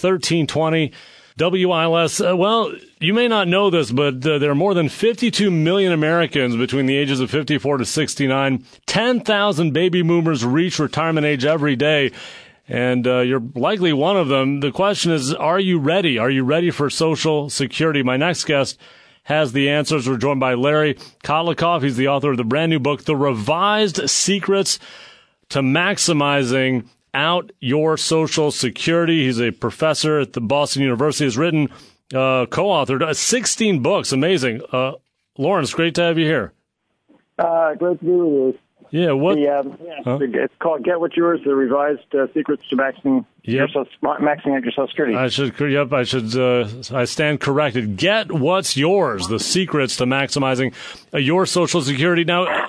1320 WILS. Well, you may not know this, but there are more than 52 million Americans between the ages of 54 to 69. 10,000 baby boomers reach retirement age every day, and you're likely one of them. The question is, are you ready? Are you ready for Social Security? My next guest has the answers. We're joined by Larry Kotlikoff. He's the author of the brand new book, The Revised Secrets to Maximizing Out Your Social Security. He's a professor at the Boston University. Has written, co-authored 16 books. Amazing. Lawrence, great to have you here. Great to be with you. Yeah, what? It's called Get What's Yours, The Revised Secrets to Maxing Out Your Social Security. I stand corrected. Get What's Yours, The Secrets to Maximizing Your Social Security. Now,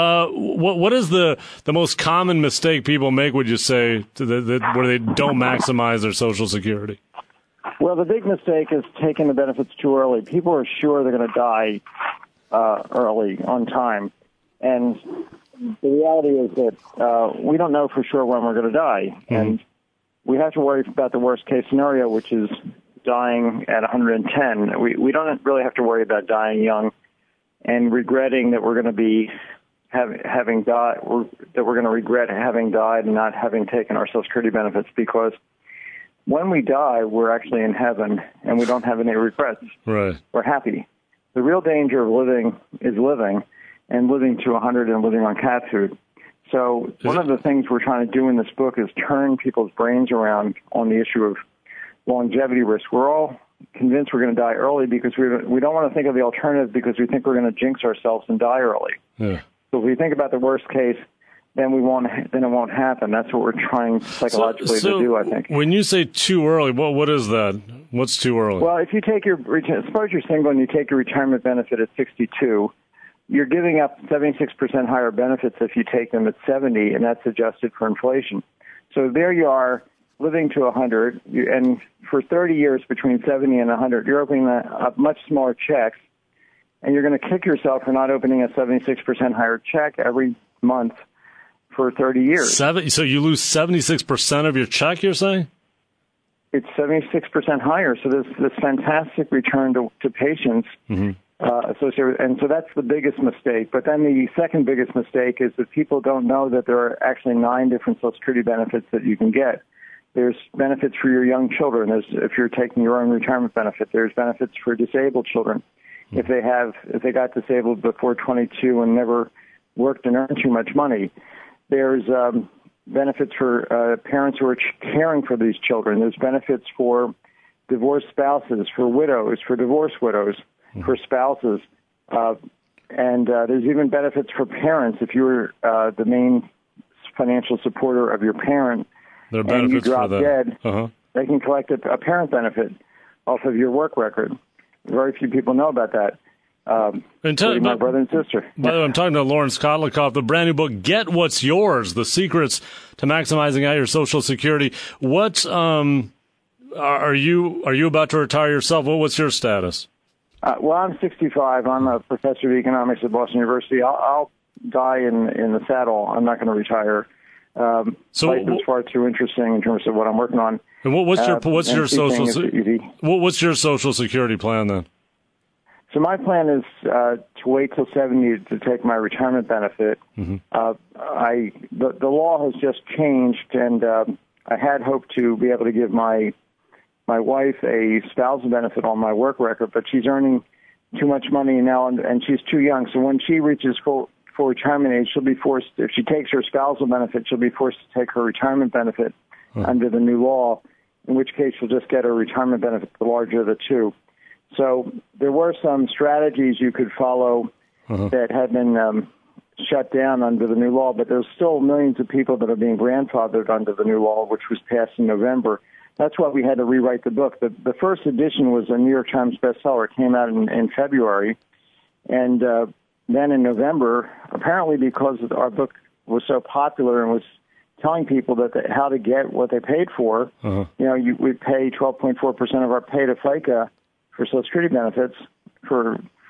what is the most common mistake people make, would you say, where they don't maximize their Social Security? Well, the big mistake is taking the benefits too early. People are sure they're going to die early, on time. And the reality is that we don't know for sure when we're going to die. Mm-hmm. And we have to worry about the worst-case scenario, which is dying at 110. We don't really have to worry about dying young and regretting that we're going to be having died, that we're going to regret having died and not having taken our Social Security benefits, because when we die, we're actually in heaven and we don't have any regrets. Right. We're happy. The real danger of living is living, and living to 100 and living on cat food. So one of the things we're trying to do in this book is turn people's brains around on the issue of longevity risk. We're all convinced we're going to die early because we don't want to think of the alternative, because we think we're going to jinx ourselves and die early. Yeah. So if we think about the worst case, then it won't happen. That's what we're trying psychologically to do, I think. When you say too early, what is that? What's too early? Well, if you take suppose you're single and you take your retirement benefit at 62, you're giving up 76% higher benefits if you take them at 70, and that's adjusted for inflation. So there you are, living to 100, and for 30 years between 70 and 100, you're opening up much smaller checks, and you're going to kick yourself for not opening a 76% higher check every month for 30 years. So you lose 76% of your check, you're saying? It's 76% higher, so there's this fantastic return to patients. Mm-hmm. Associated, and so that's the biggest mistake. But then the second biggest mistake is that people don't know that there are actually 9 different Social Security benefits that you can get. There's benefits for your young children. If you're taking your own retirement benefit, there's benefits for disabled children. Mm-hmm. If they got disabled before 22 and never worked and earned too much money, there's benefits for parents who are caring for these children. There's benefits for divorced spouses, for widows, for divorced widows, for spouses, and there's even benefits for parents. If you're the main financial supporter of your parent and you drop dead, they can collect a parent benefit off of your work record. Very few people know about that. My brother and sister. By the way, I'm talking to Lawrence Kotlikoff, the brand new book, Get What's Yours, The Secrets to Maximizing Out Your Social Security. What are you about to retire yourself? What's your status? Well, I'm 65. I'm a professor of economics at Boston University. I'll die in the saddle. I'm not going to retire. Life is far too interesting in terms of what I'm working on. And what's your Social Security plan then? So my plan is to wait till 70 to take my retirement benefit. Mm-hmm. The law has just changed, and I had hoped to be able to give my wife a spousal benefit on my work record, but she's earning too much money now, and she's too young. So when she reaches full retirement age, she'll be forced, if she takes her spousal benefit, she'll be forced to take her retirement benefit under the new law, in which case she'll just get her retirement benefit, the larger of the two. So there were some strategies you could follow that had been shut down under the new law, but there's still millions of people that are being grandfathered under the new law, which was passed in November. That's why we had to rewrite the book. The first edition was a New York Times bestseller. It came out in February. And then in November, apparently because our book was so popular and was telling people how to get what they paid for, we pay 12.4% of our pay to FICA for Social Security benefits for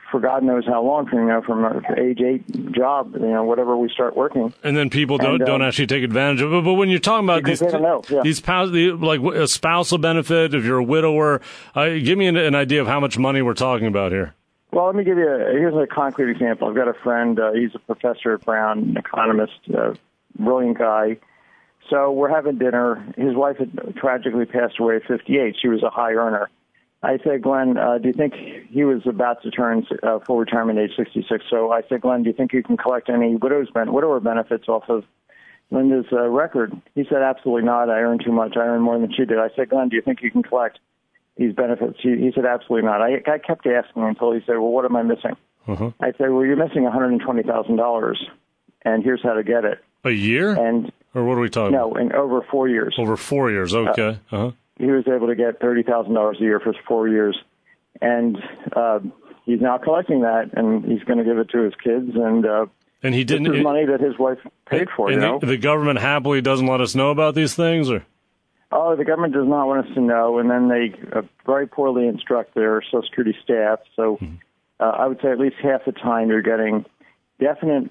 for God knows how long, from an age 8 job, whatever we start working. And then people don't actually take advantage of it. But when you're talking about these like a spousal benefit, if you're a widower, give me an idea of how much money we're talking about here. Well, let me give you here's a concrete example. I've got a friend, he's a professor at Brown, an economist, brilliant guy. So we're having dinner. His wife had tragically passed away at 58. She was a high earner. I said, Glenn, do you think he was about to turn full retirement age 66? So I said, Glenn, do you think you can collect any widower benefits off of Linda's record? He said, absolutely not. I earn too much. I earn more than she did. I said, Glenn, do you think you can collect these benefits? He said, absolutely not. I kept asking until he said, well, what am I missing? Uh-huh. I said, well, you're missing $120,000, and here's how to get it. A year? Or what are we talking about? No, in over 4 years. Over 4 years, okay. Uh-huh. He was able to get $30,000 a year for 4 years, and he's now collecting that, and he's going to give it to his kids, and he didn't. This is money that his wife paid for. And the government happily doesn't let us know about these things, or? Oh, the government does not want us to know, and then they very poorly instruct their Social Security staff. So I would say at least half the time you're getting definite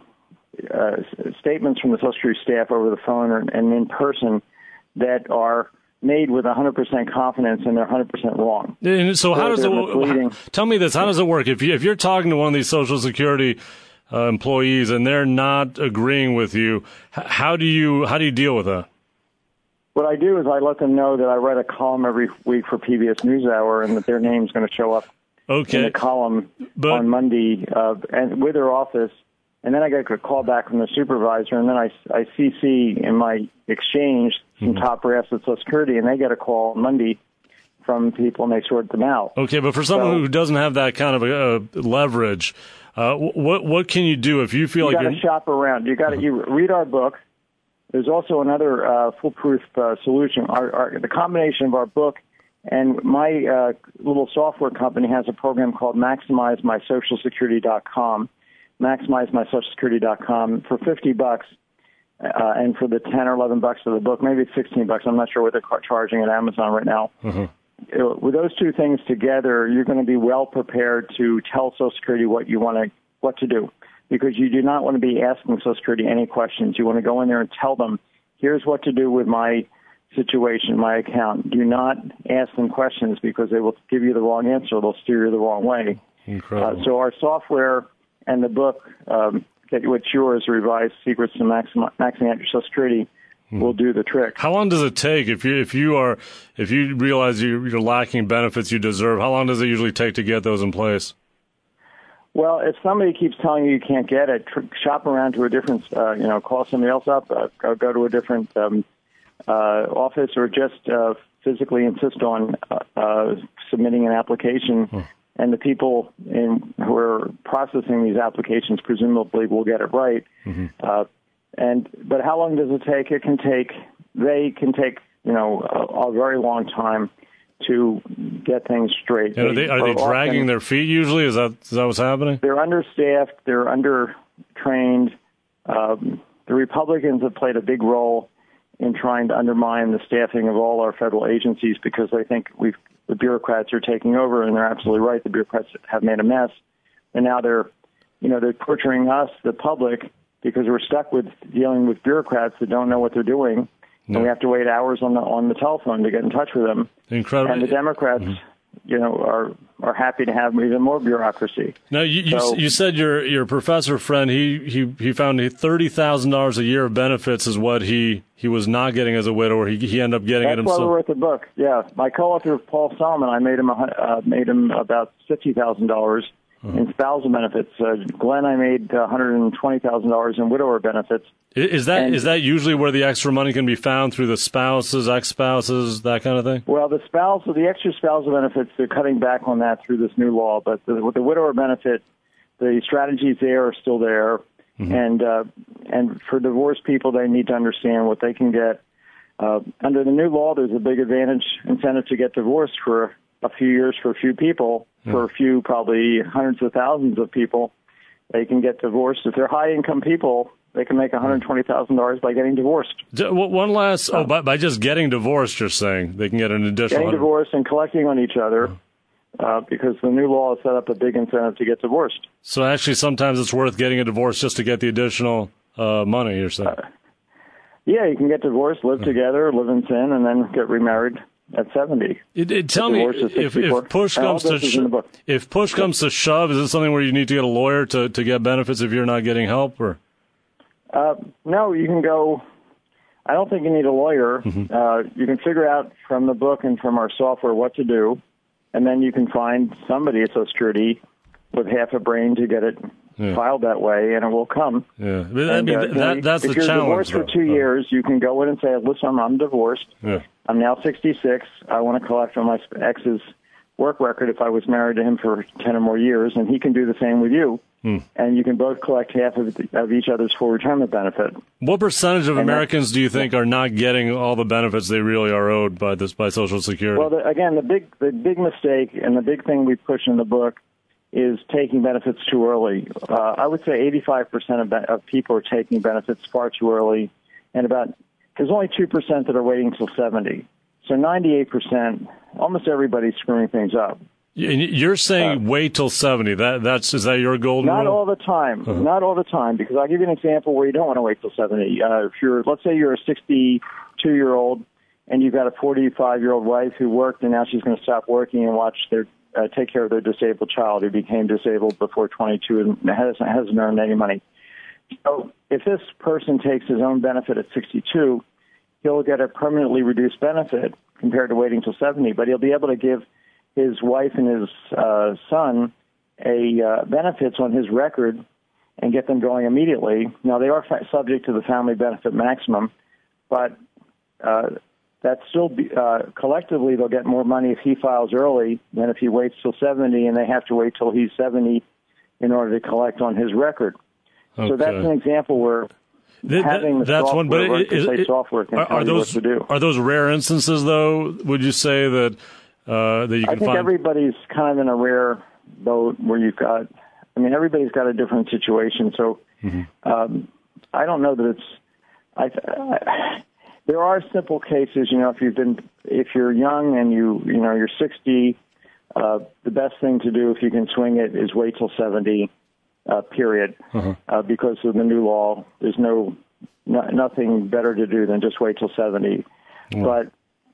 statements from the Social Security staff over the phone and in person that are made with 100% confidence, and they're 100% wrong. And so how does it? Tell me this: how does it work? If you're talking to one of these Social Security employees and they're not agreeing with you, how do you deal with that? What I do is I let them know that I write a column every week for PBS NewsHour, and that their name's going to show up in the column on Monday, and with their office. And then I get a call back from the supervisor, and then I CC in my exchange some top brass at Social Security, and they get a call Monday from people, and they sort them out. Okay, but for someone who doesn't have that kind of leverage, what can you do if you feel like you got to shop around? You read our book. There's also another foolproof solution. The combination of our book and my little software company has a program called MaximizeMySocialSecurity.com. MaximizeMySocialSecurity.com for $50, and for the $10 or $11 of the book, maybe it's $16. I'm not sure what they're charging at Amazon right now. Mm-hmm. With those two things together, you're going to be well prepared to tell Social Security what to do, because you do not want to be asking Social Security any questions. You want to go in there and tell them, here's what to do with my situation, my account. Do not ask them questions, because they will give you the wrong answer. They'll steer you the wrong way. Incredible. So our software and the book, what's yours, Revised Secrets to Maxing Out Your Social Security, will do the trick. How long does it take if you realize you're lacking benefits you deserve? How long does it usually take to get those in place? Well, if somebody keeps telling you can't get it, shop around to a different, call somebody else up, go to a different office, or just physically insist on submitting an application. And the people who are processing these applications presumably will get it right. Mm-hmm. But how long does it take? They can take a very long time to get things straight. And are they dragging their feet usually? Is that what's happening? They're understaffed. They're undertrained. The Republicans have played a big role in trying to undermine the staffing of all our federal agencies, because they think the bureaucrats are taking over, and they're absolutely right. The bureaucrats have made a mess, and now they're torturing us, the public, because we're stuck with dealing with bureaucrats that don't know what they're doing, and we have to wait hours on the telephone to get in touch with them. Incredible. And the Democrats, are happy to have even more bureaucracy. Now, you said your professor friend, he found $30,000 a year of benefits is what he was not getting as a widower. He ended up getting it himself. That's why we wrote the book. Yeah, my co-author Paul Solomon, I made him about $50,000 in spousal benefits. Glenn, I made $120,000 in widower benefits. Is that usually where the extra money can be found, through the spouses, ex-spouses, that kind of thing? Well, the extra spousal benefits, they're cutting back on that through this new law. But with the widower benefit, the strategies there are still there. Mm-hmm. And for divorced people, they need to understand what they can get. Under the new law, there's a big incentive to get divorced for a few years for a few people. Mm-hmm. For a few, probably hundreds of thousands of people, they can get divorced. If they're high-income people, they can make $120,000 by getting divorced. One last, by just getting divorced, you're saying they can get an additional. Getting divorced and collecting on each other. because the new law has set up a big incentive to get divorced. So actually, sometimes it's worth getting a divorce just to get the additional money, you're saying? Yeah, you can get divorced, live together, live in sin, and then get remarried at 70. Tell me, if push comes to shove, is this something where you need to get a lawyer to get benefits if you're not getting help? Or no, you can go. I don't think you need a lawyer. You can figure out from the book and from our software what to do, and then you can find somebody at Social Security with half a brain to get it filed that way, and it will come. Yeah, and, that's the challenge. If you're divorced for 2 years, you can go in and say, listen, I'm divorced. Yeah. I'm now 66. I want to collect on my ex's work record if I was married to him for 10 or more years, and he can do the same with you. And you can both collect half of each other's full retirement benefit. What percentage of Americans do you think are not getting all the benefits they really are owed by Social Security? Well, again, the big mistake and the big thing we push in the book is taking benefits too early. I would say 85% of people are taking benefits far too early, and there's only 2% that are waiting until 70. So 98%, almost everybody's screwing things up. You're saying wait till 70. Is that your golden rule? Not all the time. Not all the time, because I'll give you an example where you don't want to wait till 70. Let's say you're a 62-year-old and you've got a 45-year-old wife who worked and now she's going to stop working and take care of their disabled child who became disabled before 22 and hasn't earned any money. So if this person takes his own benefit at 62, he'll get a permanently reduced benefit compared to waiting till 70, but he'll be able to give his wife and his son benefits on his record and get them going immediately. Now, they are subject to the family benefit maximum, but that's still collectively they'll get more money if he files early than if he waits till 70, and they have to wait till he's 70 in order to collect on his record. Okay. So that's an example where having the software can tell you what to do. Are those rare instances, though? Would you say that you can find? I think everybody's kind of in a rare boat where everybody's got a different situation. So I don't know that it's. There are simple cases, if you're young and you're 60, the best thing to do if you can swing it is wait till 70, period, because of the new law. There's nothing better to do than just wait till 70. But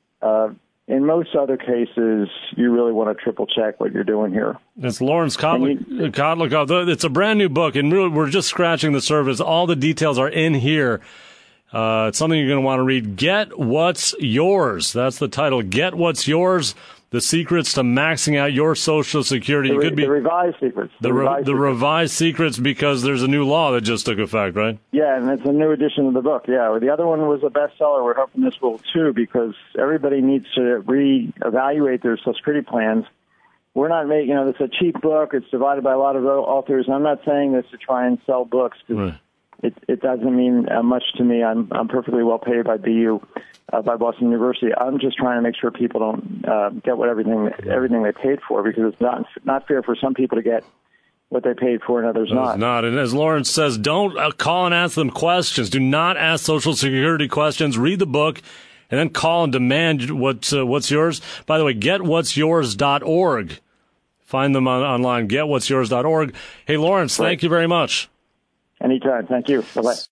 in most other cases, you really want to triple check what you're doing here. It's Lawrence Kotlikoff. It's a brand new book, and really we're just scratching the surface. All the details are in here. It's something you're going to want to read. Get What's Yours. That's the title. Get What's Yours. The secrets to maxing out your Social Security. The revised secrets. The revised secrets, because there's a new law that just took effect, right? Yeah, and it's a new edition of the book. Yeah, the other one was a bestseller. We're hoping this will too, because everybody needs to reevaluate their Social Security plans. We're not making, it's a cheap book. It's divided by a lot of authors. I'm not saying this to try and sell books, because it doesn't mean much to me. I'm perfectly well paid by BU. By Boston University. I'm just trying to make sure people don't get everything they paid for, because it's not fair for some people to get what they paid for and others not. It's not. And as Lawrence says, don't call and ask them questions. Do not ask Social Security questions. Read the book and then call and demand what's yours. By the way, getwhatsyours.org. Find them online, getwhatsyours.org. Hey, Lawrence, thank you very much. Anytime. Thank you. Bye-bye.